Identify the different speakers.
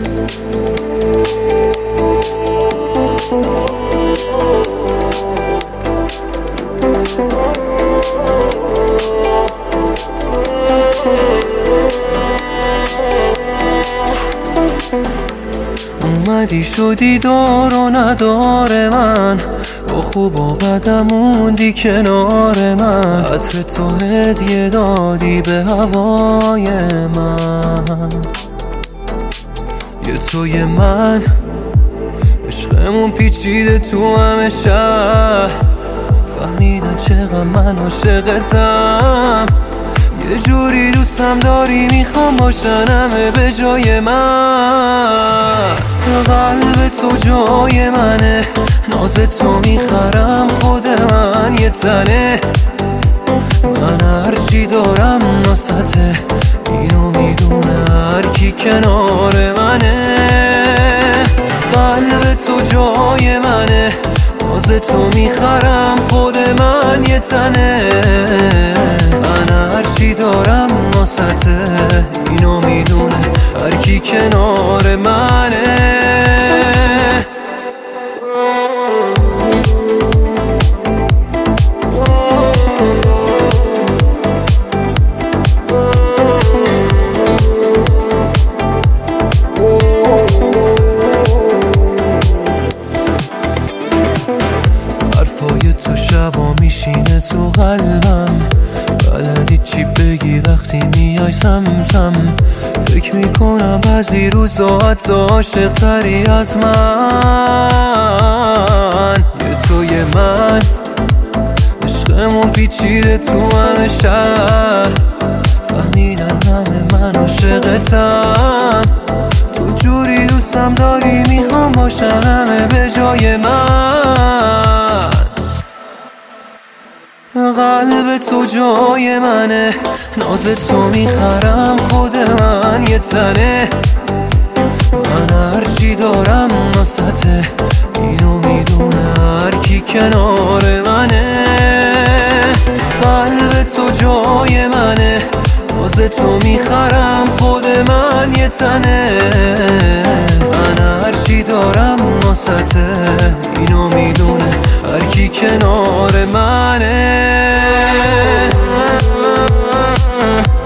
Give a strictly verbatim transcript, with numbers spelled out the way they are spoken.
Speaker 1: اومدی شدی دار و ندار من، با خوب و بدم موندی کنار من، عطر تو هدیه دادی به هوای من. یه توی من عشقمون پیچیده تو همه شهر، فهمیدن چقدر من عاشقتم، یه جوری دوستم داری میخوام باشن همه به جای من. قلب تو جای منه، ناز تو میخرم خود من یه تنه، من هرچی دارم ناسته، اینو میدونه هر کی کنار منه. قلب تو جای منه، ناز تو میخرم خود من یه تنه، من هرچی دارم ناسته، اینو میدونه هر کی کنار منه. حرفای تو شبا میشینه تو قلبم، بلدی چی بگی وقتی میای سمتم، فکر میکنم بعضی روزا حتی عاشق تری از من. یه توی من عشقمون پیچیده تو همه شهر، فهمیدن همه من عاشقتم، تو جوری دوستم داری میخوام باشن همه به جای من. قلب تو جای منه، ناز تو میخرم خود من یه تنه، من هرچی دارم ناسته، اینو میدونه هر کی کنار منه. قلب تو جای منه، ناز تو میخرم خود من یه تنه، من هرچی دارم ناسته، اینو میدونه هر کی کنار منه.